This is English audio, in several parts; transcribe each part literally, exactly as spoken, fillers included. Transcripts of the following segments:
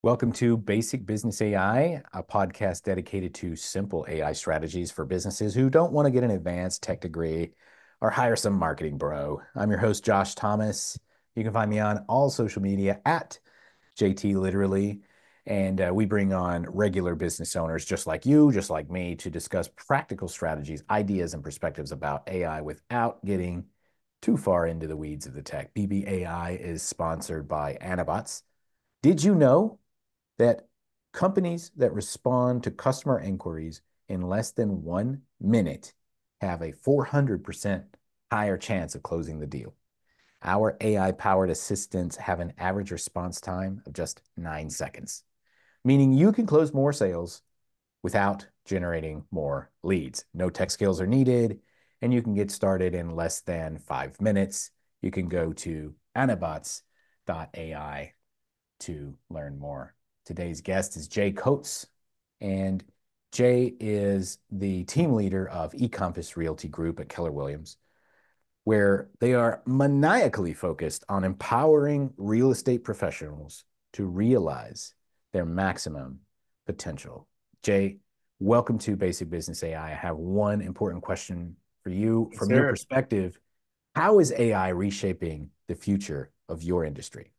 Welcome to Basic Business A I, a podcast dedicated to simple A I strategies for businesses who don't want to get an advanced tech degree or hire some marketing bro. I'm your host, Josh Thomas. You can find me on all social media at J T Literally. And uh, we bring on regular business owners just like you, just like me, to discuss practical strategies, ideas, and perspectives about A I without getting too far into the weeds of the tech. B B A I is sponsored by Anabots. Did you know that companies that respond to customer inquiries in less than one minute have a four hundred percent higher chance of closing the deal? Our A I powered assistants have an average response time of just nine seconds, meaning you can close more sales without generating more leads. No tech skills are needed, and you can get started in less than five minutes. You can go to anabots dot A I to learn more. Today's guest is Jay Coates, and Jay is the team leader of eCompass Realty Group at Keller Williams, where they are maniacally focused on empowering real estate professionals to realize their maximum potential. Jay, welcome to Basic Business A I. I I have one important question for you. Yes, From your sir. perspective, how is A I reshaping the future of your industry?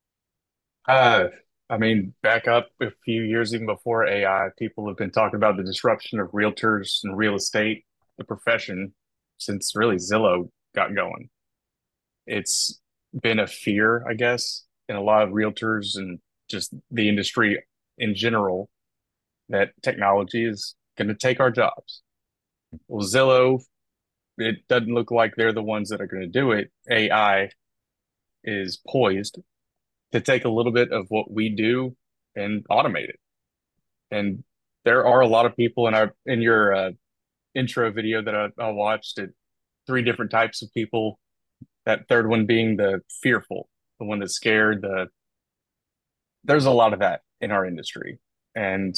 Uh, I mean, back up a few years, even before A I, people have been talking about the disruption of realtors and real estate, the profession, since really Zillow got going. It's been a fear, I guess, in a lot of realtors and just the industry in general that technology is going to take our jobs. Well, Zillow, it doesn't look like they're the ones that are going to do it. A I is poised to take a little bit of what we do and automate it. And there are a lot of people in our in your uh, intro video that I, I watched it, three different types of people. That third one being the fearful, the one that's scared. The there's a lot of that in our industry, and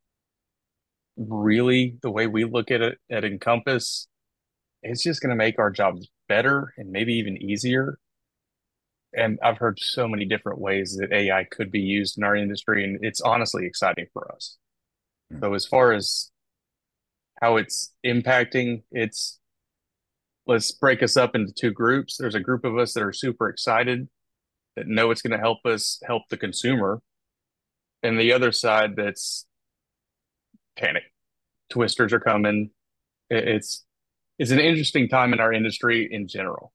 really the way we look at it at Encompass, it's just going to make our jobs better and maybe even easier. And I've heard so many different ways that A I could be used in our industry, and it's honestly exciting for us. So as far as how it's impacting, it's let's break us up into two groups. There's a group of us that are super excited that know it's going to help us help the consumer, and the other side that's panic. Twisters are coming. It's it's an interesting time in our industry in general.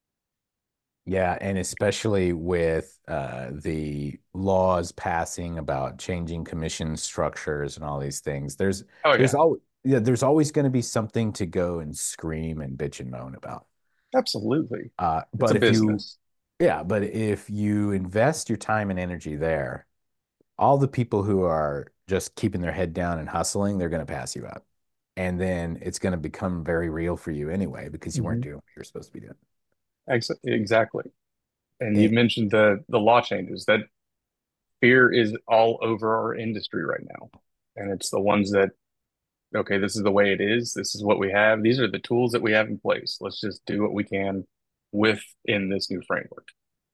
Yeah, and especially with uh, the laws passing about changing commission structures and all these things, there's Oh there's yeah, all yeah, there's always going to be something to go and scream and bitch and moan about. absolutely. Uh, It's a but if you business. yeah, but if you invest your time and energy there, all the people who are just keeping their head down and hustling, they're going to pass you up, and then it's going to become very real for you anyway because you weren't Hmm. doing what you're supposed to be doing. Ex exactly. And you And, mentioned the the law changes. That fear is all over our industry right now, and it's the ones that okay, this is the way it is. This is what we have. These are the tools that we have in place. Let's just do what we can within this new framework.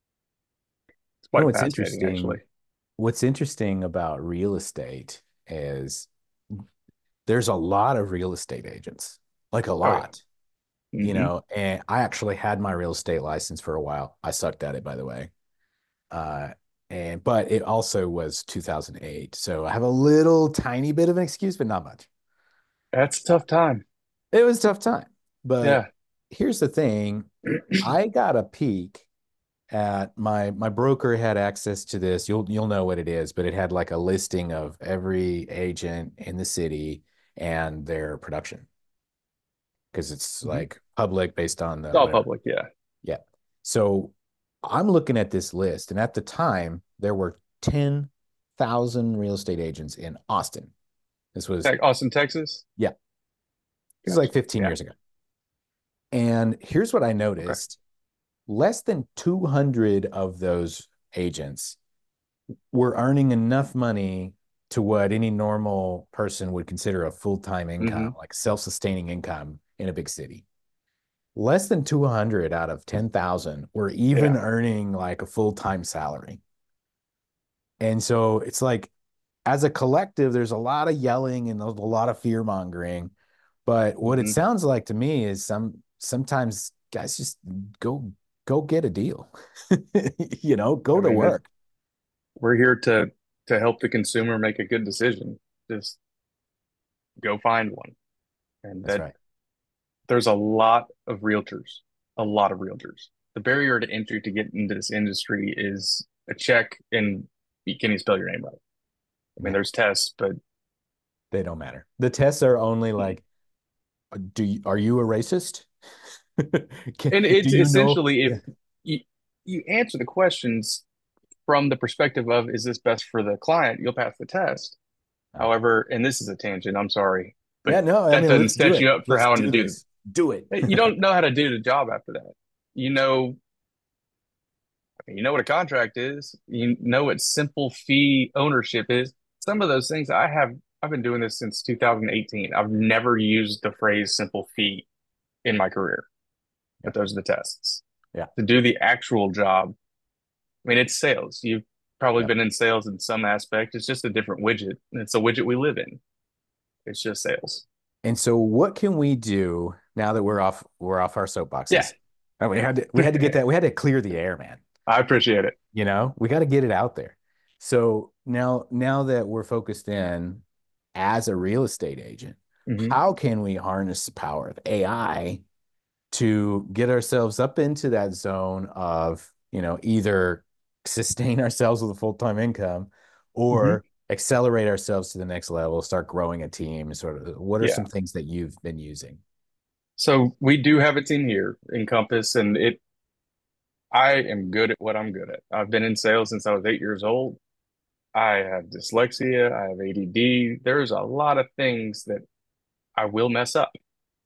It's you know quite what's fascinating, actually. interesting? What's interesting about real estate is there's a lot of real estate agents, like a Oh yeah. lot, you Hmm. know, and I actually had my real estate license for a while. I sucked at it, by the way. Uh, and but it also was two thousand eight. So I have a little tiny bit of an excuse, but not much. That's a tough time. It was a tough time. But Yeah. here's the thing. I got a peek at my my broker had access to this. You'll you'll know what it is, but it had like a listing of every agent in the city and their production because it's Hmm. like public based on It's the all whatever. public. Yeah. Yeah. So I'm looking at this list, and at the time there were ten thousand real estate agents in Austin. This was Tech, Austin, Texas. yeah, this is Gotcha. like fifteen Yeah. years ago. And here's what I Okay. noticed. Less than two hundred of those agents were earning enough money to what any normal person would consider a full-time income, Hmm. like self-sustaining income in a big city. Less than two hundred out of ten thousand were even Yeah. earning like a full-time salary. And so it's like, as a collective, there's a lot of yelling and a lot of fear mongering. But what it Hmm. sounds like to me is some sometimes guys just go go get a deal. You know, I go to mean, that work. we're here to to help the consumer make a good decision. Just go find one. And That's that right. there's a lot of realtors, a lot of realtors. The barrier to entry to get into this industry is a check and can you spell your name right? I mean, Yeah, there's tests, but they don't matter. The tests are only like, do you, are you a racist? Can, and do it's you know? essentially if Yeah, you you answer the questions from the perspective of is this best for the client, you'll pass the test. uh, However, and this is a tangent, I'm sorry, but yeah. No, I that mean, doesn't let's do set you it. up for Let's how to do do. this. Do it. You don't know how to do the job after that. You know, you know what a contract is. You know what simple fee ownership is. Some of those things I have. I've been doing this since two thousand eighteen. I've never used the phrase simple fee in my career, Yeah, but those are the tests. yeah, To do the actual job, I mean, it's sales. You've probably yeah. been in sales in some aspect. It's just a different widget. It's a widget we live in. It's just sales. And so, what can we do now that we're off we're off our Yeah, soapboxes? And we had to we had to get that we had to clear the air, man. I appreciate it. You know, we got to get it out there. So now now that we're focused in as a real estate agent, Hmm. how can we harness the power of A I to get ourselves up into that zone of, you know, either sustain ourselves with a full-time income Hmm. or accelerate ourselves to the next level, start growing a team, sort of what are Yeah. some things that you've been using? So we do have a team here in Compass, and it I am good at what I'm good at. I've been in sales since I was eight years old. I have dyslexia, I have A D D. There's a lot of things that I will mess up.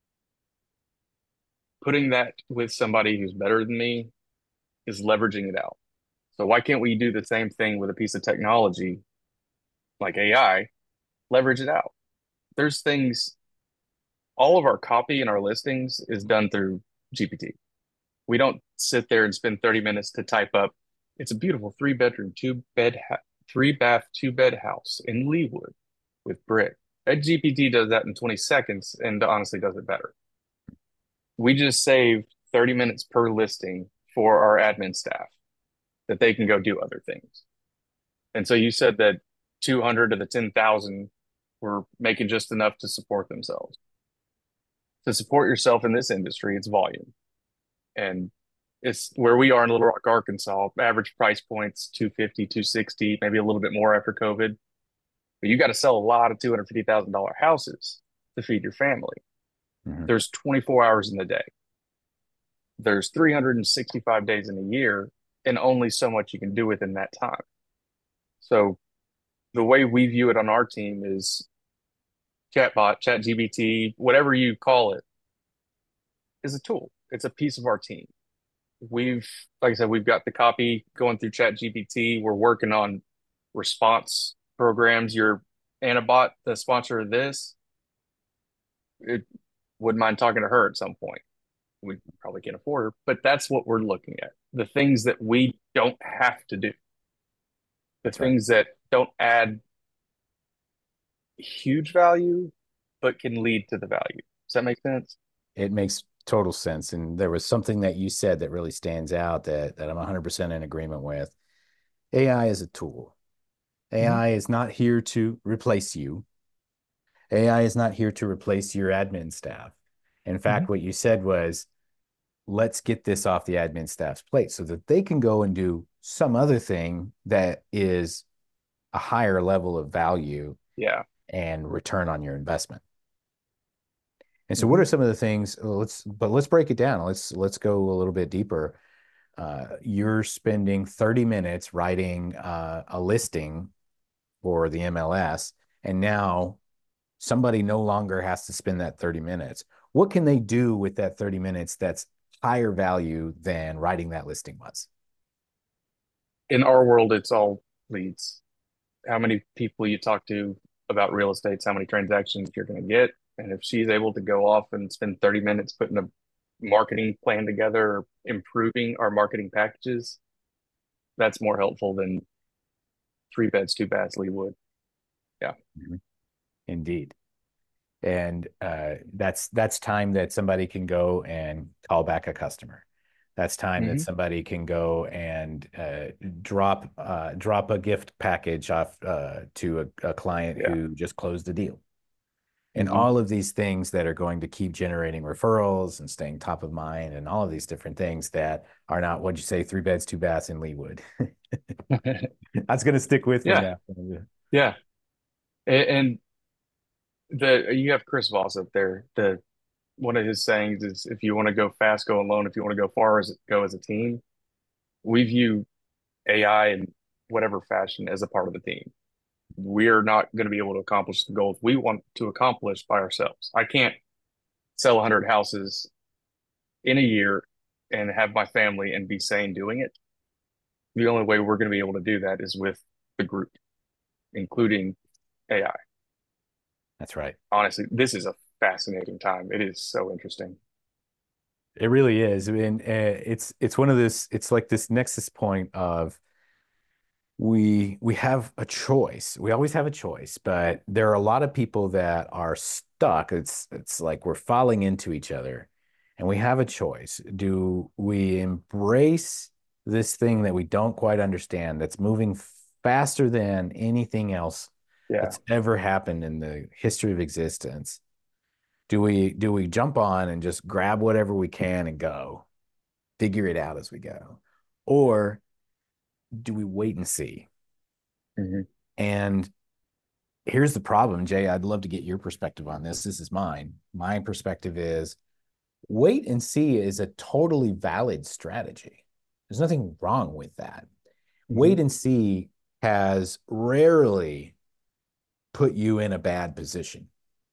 Putting that with somebody who's better than me is leveraging it out. So why can't we do the same thing with a piece of technology like A I, leverage it out? There's things, all of our copy and our listings is done through G P T. We don't sit there and spend thirty minutes to type up, it's a beautiful three bedroom, two bed, three bath, two bed house in Leawood with brick. That G P T does that in twenty seconds and honestly does it better. We just save thirty minutes per listing for our admin staff that they can go do other things. And so you said that two hundred of the ten thousand were making just enough to support themselves. To support yourself in this industry, it's volume. And it's where we are in Little Rock, Arkansas. Average price points two fifty, two sixty, maybe a little bit more after COVID. But you got to sell a lot of two hundred fifty thousand dollars houses to feed your family. Mhm. There's twenty-four hours in the day. There's three hundred sixty-five days in a year, and only so much you can do within that time. So the way we view it on our team is chatbot, chat G B T, whatever you call it, is a tool. It's a piece of our team. We've, like I said, we've got the copy going through chat G P T. We're working on response programs. Your Anabot, the sponsor of this, it wouldn't mind talking to her at some point. We probably can't afford her, but that's what we're looking at. The things that we don't have to do, the That's right. things that don't add huge value, but can lead to the value. Does that make sense? It makes total sense. And there was something that you said that really stands out that, that I'm one hundred percent in agreement with. A I is a tool. Mhm. A I is not here to replace you. A I is not here to replace your admin staff. In Mhm. fact, what you said was, let's get this off the admin staff's plate so that they can go and do some other thing that is a higher level of value Yeah. and return on your investment. And so what Mhm. are some of the things, let's but let's break it down. Let's let's go a little bit deeper. Uh, you're spending thirty minutes writing uh, a listing for the M L S, and now somebody no longer has to spend that thirty minutes. What can they do with that thirty minutes that's higher value than writing that listing was? In our world, it's all leads. How many people you talk to about real estate, how many transactions you're going to get. And if she's able to go off and spend thirty minutes putting a marketing plan together, improving our marketing packages, that's more helpful than three beds, two baths, Leewood. Yeah. Mhm. Indeed. And uh, that's that's time that somebody can go and call back a customer. That's time that Hmm. somebody can go and uh, drop uh, drop a gift package off uh, to a, a client Yeah. who just closed a deal. And Hmm. all of these things that are going to keep generating referrals and staying top of mind, and all of these different things that are not, what'd you say, three beds, two baths in Leewood. That's going to stick with me Yeah. now. Yeah. And, and the you have Chris Voss up there. The one of his sayings is, if you want to go fast, go alone. If you want to go far, as go as a team. We view A I in whatever fashion as a part of the team. We're not going to be able to accomplish the goals we want to accomplish by ourselves. I can't sell one hundred houses in a year and have my family and be sane doing it. The only way we're going to be able to do that is with the group, including A I. That's right. Honestly, this is a fascinating time. It is so interesting. It really is. I mean, uh, it's it's one of this. It's like this nexus point of we we have a choice. We always have a choice, but there are a lot of people that are stuck. It's it's like we're falling into each other, and we have a choice. Do we embrace this thing that we don't quite understand, that's moving faster than anything else Yeah. that's ever happened in the history of existence? Do we do we jump on and just grab whatever we can and go, figure it out as we go? Or do we wait and see? Hmm. And here's the problem, Jay. I'd love to get your perspective on this. This is mine. My perspective is wait and see is a totally valid strategy. There's nothing wrong with that. Hmm. Wait and see has rarely put you in a bad position.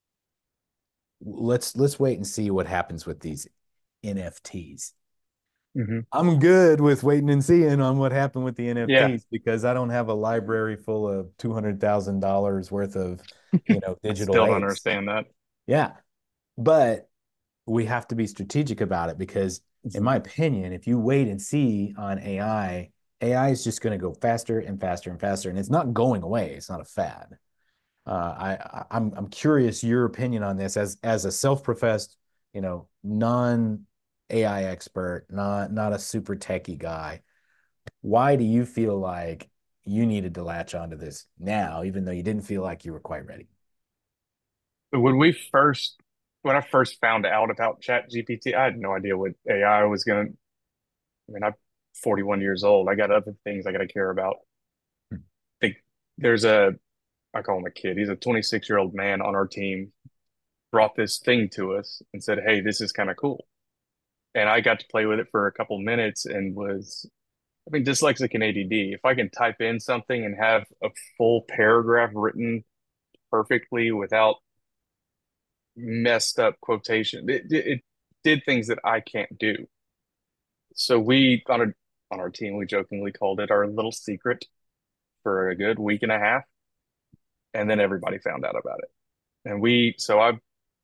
Let's let's wait and see what happens with these N F Ts. Hmm. I'm good with waiting and seeing on what happened with the Yeah. N F Ts because I don't have a library full of two hundred thousand dollars worth of, you know, I digital still don't apes. understand that. Yeah. But we have to be strategic about it because, in Mhm. my opinion, if you wait and see on A I, A I is just going to go faster and faster and faster, and it's not going away. It's not a fad. Uh, I, I'm I'm curious your opinion on this as as a self-professed, you know, non A I expert, not not a super techie guy. Why do you feel like you needed to latch onto this now, even though you didn't feel like you were quite ready? When we first, when I first found out about Chat G P T, I had no idea what A I was going to, I mean, I'm forty-one years old. I got other things I got to care about. I think there's a, I call him a kid. He's a twenty-six year old man on our team, brought this thing to us and said, "Hey, this is kind of cool." And I got to play with it for a couple minutes and was, I mean, dyslexic and A D D. If I can type in something and have a full paragraph written perfectly without messed up quotation, it, it, it did things that I can't do. So we on a, on our team, we jokingly called it our little secret for a good week and a half, and then everybody found out about it. And we, so I'm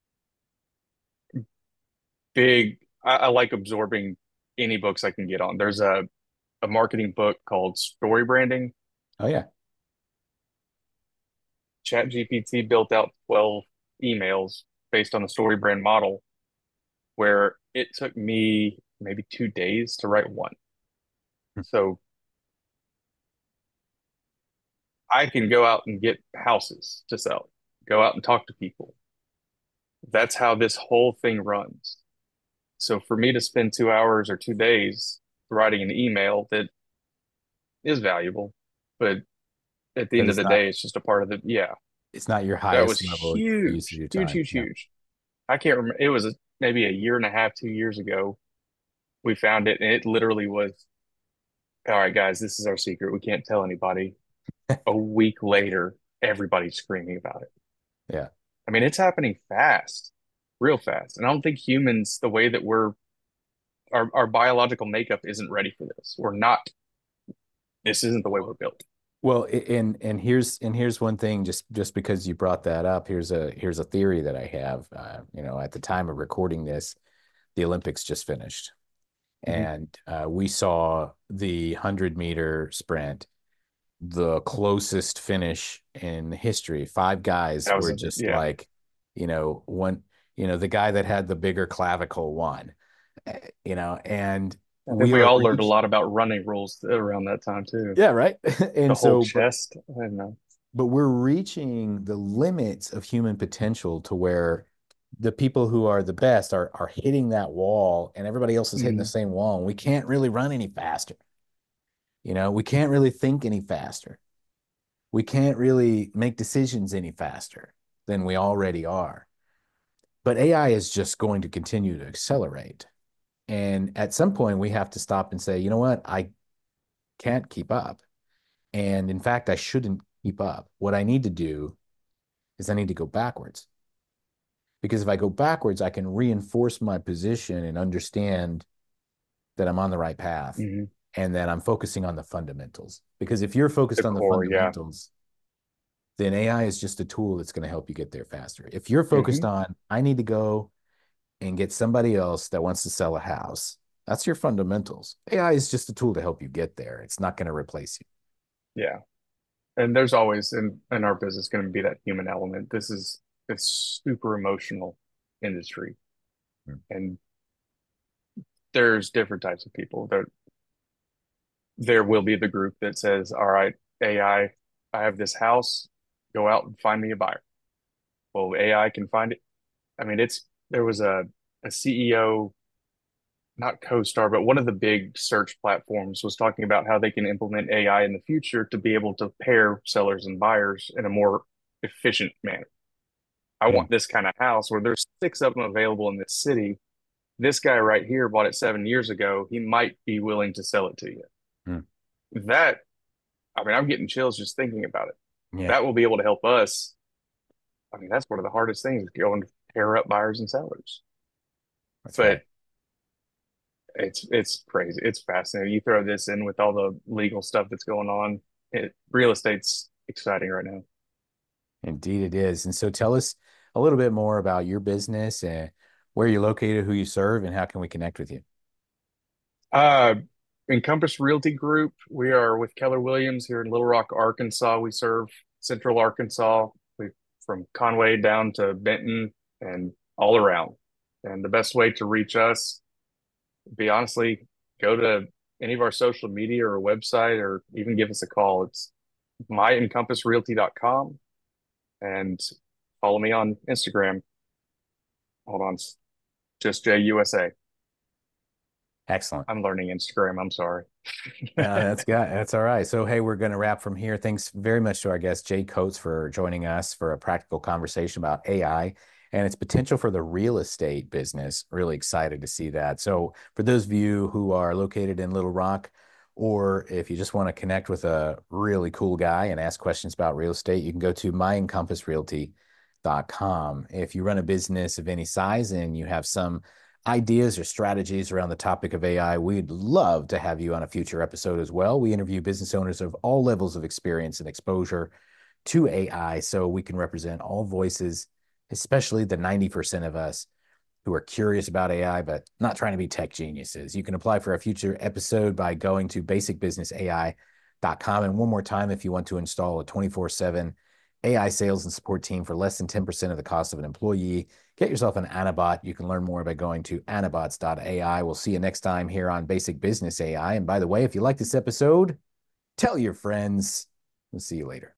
big. I, I like absorbing any books I can get on. There's a a marketing book called Story Branding. Oh yeah. ChatGPT built out twelve emails based on the story brand model, where it took me maybe two days to write one. So I can go out and get houses to sell, go out and talk to people. That's how this whole thing runs. So for me to spend two hours or two days writing an email that is valuable, but at the But end of it's the not day, it's just a part of the, yeah, it's not your that was highest level use of huge, your huge, time. huge, Yeah. huge. I can't remember. It was a, maybe a year and a half, two years ago. We found it, and it literally was, all right, guys, this is our secret. We can't tell anybody. A week later, everybody's screaming about it. Yeah. I mean, it's happening fast, real fast. And I don't think humans, the way that we're, our, our biological makeup isn't ready for this. We're not, this isn't the way we're built. Well, and and here's and here's one thing, just just because you brought that up, here's a here's a theory that I have. Uh, you know, at the time of recording this, the Olympics just finished, Mhm. and uh, we saw the hundred meter sprint. the closest finish in history. Five guys That was were a, just yeah. like, you know, one, you know, the guy that had the bigger clavicle won, eh, you know, and I think we we are all learned a reach, lot about running rules around that time too. yeah, right. The And whole so, but chest. I don't know. but we're reaching the limits of human potential to where the people who are the best are are hitting that wall and everybody else is hitting the Mhm. same wall and we can't really run any faster. You know, we can't really think any faster. We can't really make decisions any faster than we already are. But A I is just going to continue to accelerate. And at some point, we have to stop and say, you know what? I can't keep up. And in fact, I shouldn't keep up. What I need to do is I need to go backwards. Because if I go backwards, I can reinforce my position and understand that I'm on the right path Mhm. and that I'm focusing on the fundamentals. Because if you're The focused on the core, yeah. fundamentals, then A I is just a tool that's going to help you get there faster. If you're focused Hmm. on, I need to go and get somebody else that wants to sell a house, that's your fundamentals. A I is just a tool to help you get there. It's not going to replace you. Yeah. And there's always in in our business going to be that human element. This is a super emotional industry, and there's different types of people. There there will be the group that says, "All right, A I, I I have this house. Go out and find me a buyer." Well, A I can find it. I mean, it's there was a a C E O, not CoStar, but one of the big search platforms was talking about how they can implement A I in the future to be able to pair sellers and buyers in a more efficient manner. I Mm, want this kind of house where there's six of them available in this city. This guy right here bought it seven years ago. He might be willing to sell it to you. mm. That, I mean, I'm getting chills just thinking about it. Yeah, That will be able to help us. I mean, that's one of the hardest things, going to pair up buyers and sellers. that's right. But it's it's crazy. It's fascinating. You throw this in with all the legal stuff that's going on. It, real estate's exciting right now. Indeed, it is. And so tell us a little bit more about your business and where you're located, who you serve, and how can we connect with you? Uh, Encompass Realty Group, we are with Keller Williams here in Little Rock, Arkansas. We serve Central Arkansas, we from Conway down to Benton and all around. And the best way to reach us, be honestly, go to any of our social media or website or even give us a call. It's my encompass realty dot com and follow me on Instagram. Hold on, just J U S A. Excellent. I'm learning Instagram. I'm sorry. Uh, that's got that's all right. So hey, we're going to wrap from here. Thanks very much to our guest Jay Coates for joining us for a practical conversation about A I and its potential for the real estate business. Really excited to see that. So for those of you who are located in Little Rock, or if you just want to connect with a really cool guy and ask questions about real estate, you can go to my encompass realty dot com. If you run a business of any size and you have some ideas or strategies around the topic of A I, we'd love to have you on a future episode as well. We interview business owners of all levels of experience and exposure to A I so we can represent all voices, especially the ninety percent of us who are curious about A I, but not trying to be tech geniuses. You can apply for a future episode by going to basic business A I dot com. And one more time, if you want to install a twenty-four seven A I sales and support team for less than ten percent of the cost of an employee, get yourself an Anabot. You can learn more by going to anabots dot A I. We'll see you next time here on Basic Business A I. And by the way, if you like this episode, tell your friends. We'll see you later.